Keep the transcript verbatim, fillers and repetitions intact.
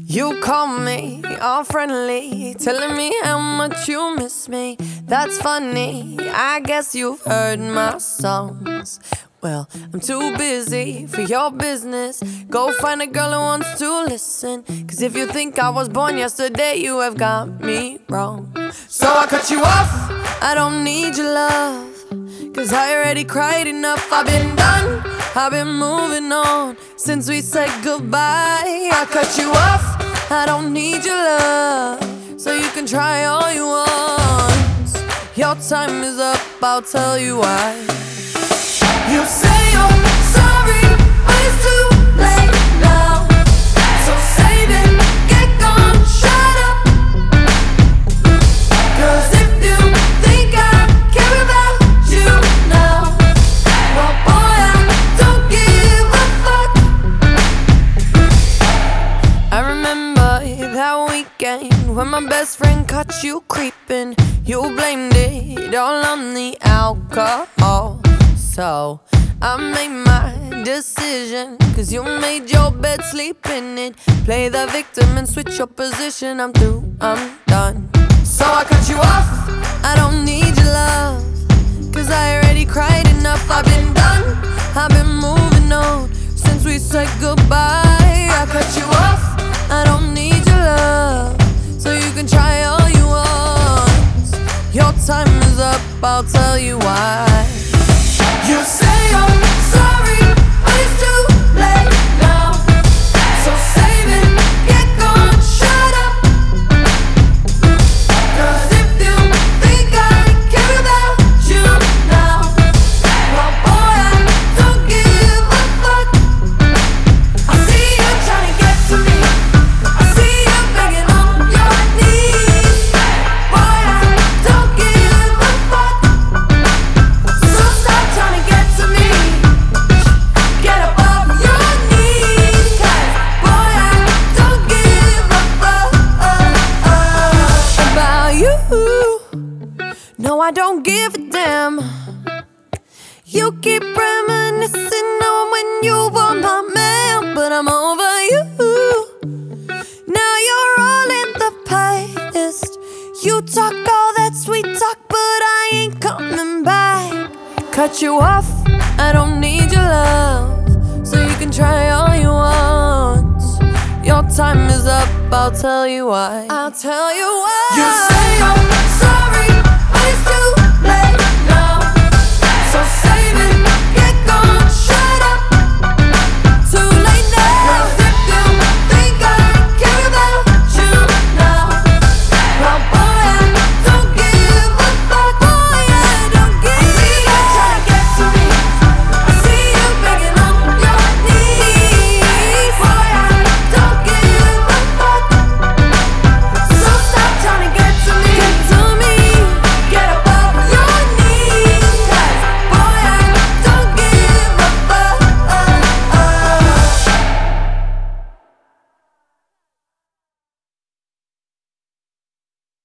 You call me all friendly, telling me how much you miss me. That's funny, I guess you've heard my songs. Well, I'm too busy for your business. Go find a girl who wants to listen. Cause if you think I was born yesterday, you have got me wrong. So I cut you off, I don't need your love. Cause I already cried enough, I've been done, I've been moving on since we said goodbye. I cut you off, I don't need your love. So you can try all you want. Your time is up, I'll tell you why. You say you're sorry, but it's too late now. So save it, get gone, shut up. Cause if you think I care about you now, well boy, I don't give a fuck. I remember that weekend when my best friend caught you creeping. You blamed it all on the alcohol. So I made my decision, cause you made your bed, sleep in it. Play the victim and switch your position. I'm through, I'm done. So I cut you off, I don't need your love. Cause I already cried enough, I've been done, I've been moving on since we said goodbye. I cut you off, I don't need your love. So you can try all you want. Your time is up, I'll tell you why. You say you're sorry, but it's too late now. So save it, get gone, shut up. Cause if you think I care about you now, well boy, I don't give a fuck. I see you trying to get to me, I see you begging on your knees. Boy, I don't give a fuck. So stop trying to get to me, get up off your knees. Cause boy, I don't give a fuck about you. No, I don't give a damn. You keep reminiscing on when you were my man, but I'm over you. Now you're all in the past. You talk all that sweet talk, but I ain't coming back. Cut you off, I don't need your love. So you can try all you want. Your time is up, I'll tell you why. I'll tell you why. You say you're sorry,